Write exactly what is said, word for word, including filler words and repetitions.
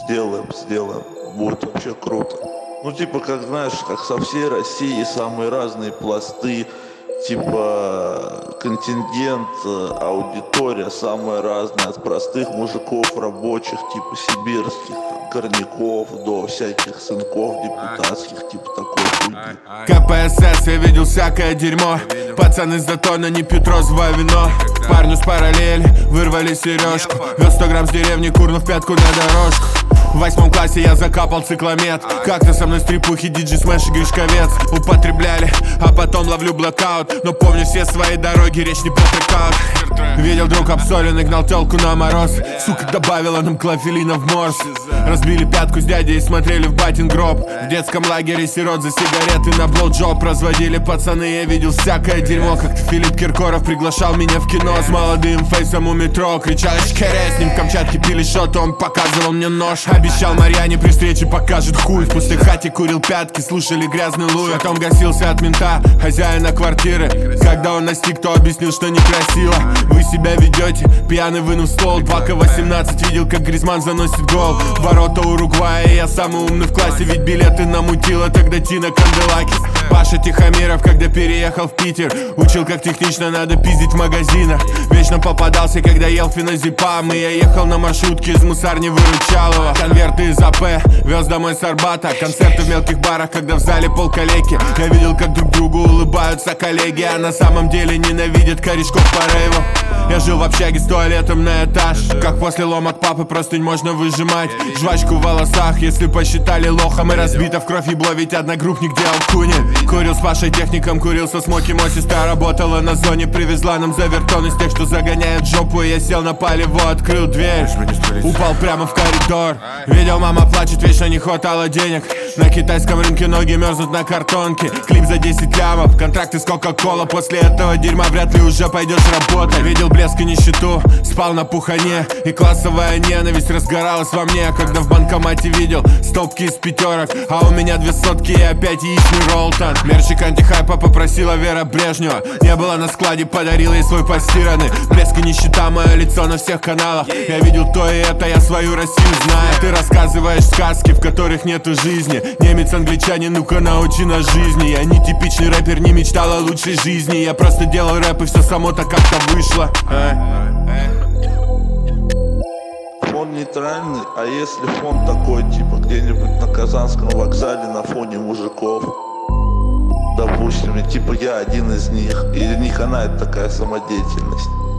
Сделаем, сделаем. Будет вообще круто. Ну, типа, как, знаешь, как со всей России самые разные пласты, типа, контингент, аудитория самая разная, от простых мужиков, рабочих, типа, сибирских, там, горняков, до всяких сынков депутатских, типа, такой хуйни. КПСС, я видел всякое дерьмо. Пацаны с Затона не пьют розовое вино. Парню с параллели вырвали сережку. Вез сто грамм с деревни, курнув пятку на дорожку. В восьмом классе я закапал цикломет. Как-то со мной стрипухи, диджей Смэш и Гришковец употребляли, а потом ловлю блокаут. Но помню все свои дороги, речь не про трекаут. Видел друг обсоленный, гнал телку на мороз. Сука добавила нам клофелина в морс. Разбили пятку с дядей и смотрели в батин гроб. В детском лагере сирот за сигареты на блоуджоп разводили пацаны, я видел всякое дерьмо. Как-то Филипп Киркоров приглашал меня в кино с молодым фейсом у метро. Кричал «Чкере», с ним в Камчатке пили шот, он показывал мне нож. Обещал Марьяне при встрече покажет хуй. В пустой хате курил пятки, слушали грязный луй. Потом гасился от мента, хозяина квартиры. Когда он настиг, то объяснил, что некрасиво вы себя ведете, пьяный вынув ствол. два ка восемнадцать видел, как Гризман заносит гол. Ворота Уругвая, я самый умный в классе, ведь билеты намутила тогда Тина Канделакис. Паша Тихомиров, когда переехал в Питер, учил, как технично надо пиздить в магазинах. Вечно попадался, когда ел феназепам, и я ехал на маршрутке из мусарни Выручалова. Конверты из АП вез домой с Арбата. Концерты в мелких барах, когда в зале полкалеки. Я видел, как друг другу улыбаются коллеги, а на самом деле ненавидят корешков по рейву. Я жил в общаге с туалетом на этаж. Как после ломок папы простынь можно выжимать. Жвачку в волосах, если посчитали лохом. И разбито в кровь ебло, ведь одногруппник делал куни. Курил с Пашей техником, курил со Смоки. Мо сестра работала на зоне, привезла нам завертон из тех, что загоняют жопу. И я сел на палево, открыл дверь, упал прямо в коридор. Видел, мама плачет, вечно не хватало денег. На китайском рынке ноги мерзнут на картонке. Клип за десять лямов, контракты с Кока-Кола. После этого дерьма вряд ли уже пойдешь работать. Видел блеск и нищету, спал на пухане. И классовая ненависть разгоралась во мне, когда в банкомате видел стопки из пятерок, а у меня две сотки и опять яичный роллтон. Мерчик антихайпа попросила Вера Брежнева. Не было на складе, подарил ей свой постиранный. Блеск и нищета, мое лицо на всех каналах. Я видел то и это, я свою Россию знаю. Ты рассказываешь сказки, в которых нету жизни. Немец, англичанин, ну-ка научи нас жизни. Я не типичный рэпер, не мечтал о лучшей жизни. Я просто делал рэп и все само так как-то вышло. Фон нейтральный, а если фон такой, типа где-нибудь на Казанском вокзале на фоне мужиков, допустим, и типа я один из них, и для них она это такая самодеятельность.